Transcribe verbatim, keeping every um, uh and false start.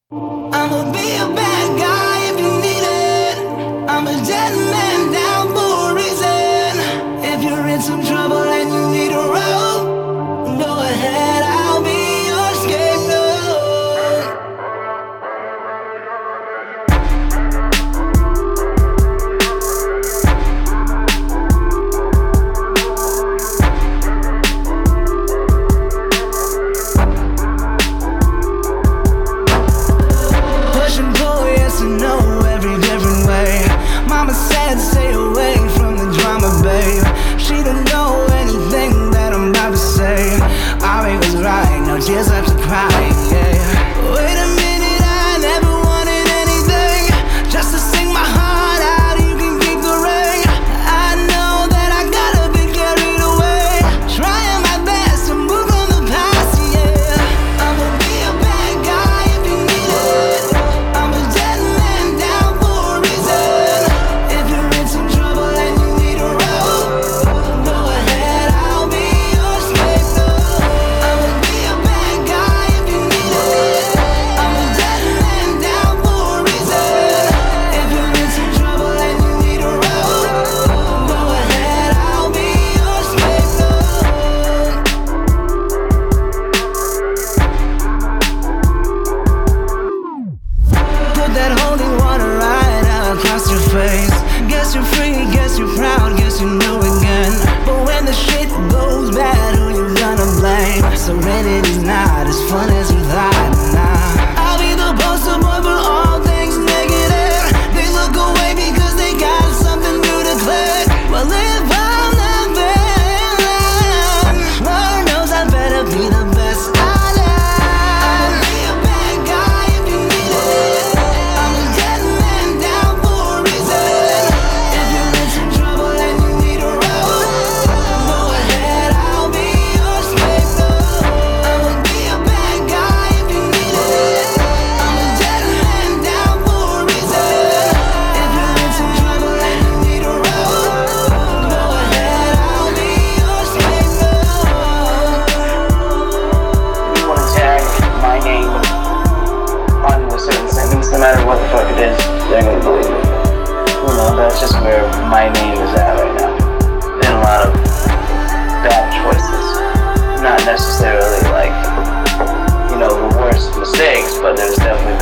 I'ma be a bad guy if you need it. I'm a gentleman down for a reason. If you're in some trouble and you need a rope, go ahead, I'll be your scapegoat. Push and pull, yes and no, every different way. Mama said stay away from the drama, babe. She don't know anything that I'm about to say. Ari was right, no tears left to cry, yeah. Wait a minute, I never wanted anything, just to sing my heart out, you can keep the ring. I know that I gotta be carried away, trying my best to move on the past, yeah. I'ma be a bad guy if you need it. I'm a gentleman down for a reason. If you're in some trouble and you need a rope, go ahead, I'll be your scapegoat. I'ma be a bad guy if you need it. I'm a gentleman down for a reason. If you're in some trouble and you need a rope, go ahead, I'll be your scapegoat. Put that holy water right out across your face. Guess you're free, guess you're proud, guess you know again. But when the shit goes bad, who you gonna blame? Serenity's not as fun as you thought, nah. I'll be the poster boy for all things negative. They look away because they got something new to click. Well, if I'm not failing, Lord knows I better be the best I am. I'ma be a bad guy if you need it. I'm a gentleman down for a reason. If you're in some trouble and you need a rope, go ahead, I'll be your scapegoat. I'ma be a bad guy if you need it. I'm a gentleman down for a reason. If you're in some trouble and you need a rope, go ahead, I'll be your scapegoat. You want to tag my name onto a certain sentence, no matter what the fuck it is, they're gonna believe it. You know, that's just where my name is at right now. And a lot of bad choices. Not necessarily like, you know, the worst mistakes, but there's definitely